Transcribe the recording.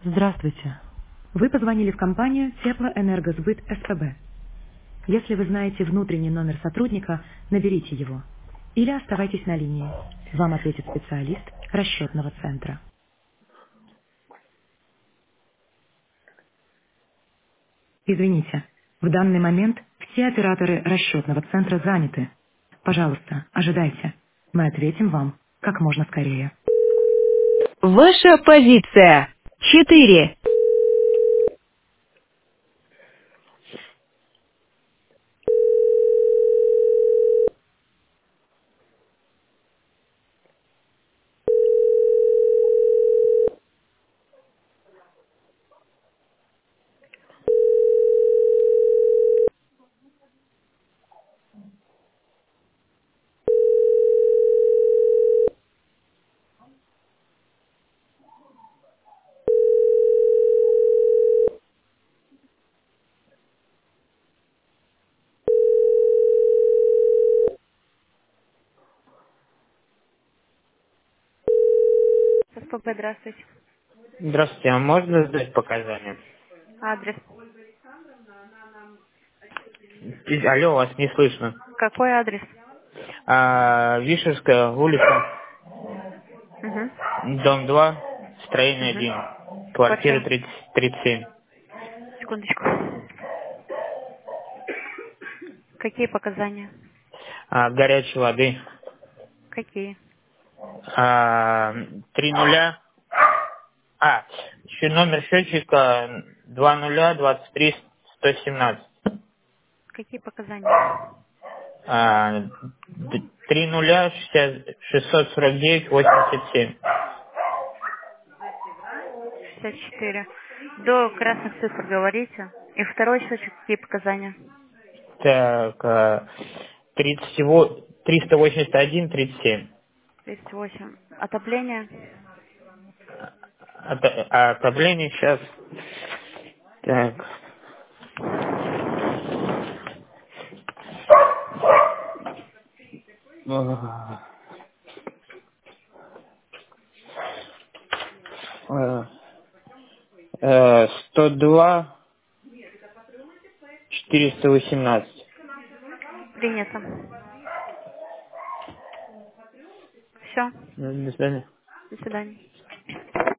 Здравствуйте. Вы позвонили в компанию Теплоэнергосбыт СПБ. Если вы знаете внутренний номер сотрудника, наберите его. Или оставайтесь на линии. Вам ответит специалист расчетного центра. Извините, в данный момент все операторы расчетного центра заняты. Пожалуйста, ожидайте. Мы ответим вам как можно скорее. Ваша позиция. 4. СПБ, здравствуйте. Здравствуйте, а можно сдать показания? Адрес. Алло, вас не слышно. Какой адрес? Вишерская улица, Угу. дом 2, строение Угу. 1, квартира Квартира. 37. Секундочку. Какие показания? Горячей воды. Какие? 3 нуля. Еще номер счетчика 2023-117. Какие показания? 3 нуля 649-87. 64. До красных цифр говорите. И второй счетчик, какие показания? Так, 381-37. 38. Отопление? Отопление сейчас. Так. 102 418. Принято. Все. До свидания. До свидания.